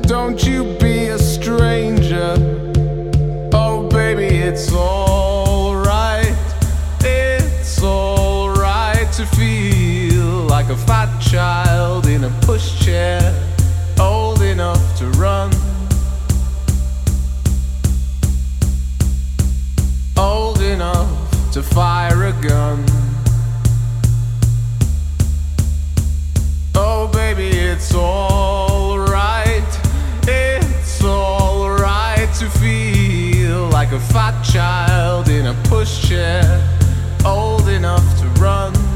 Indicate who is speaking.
Speaker 1: Don't you be a stranger. Oh baby, it's alright. It's alright to feel like a fat child in a pushchair, old enough to run, old enough to fire a gun. Oh baby, it's alright. It's alright to feel like a fat child in a pushchair, old enough to run,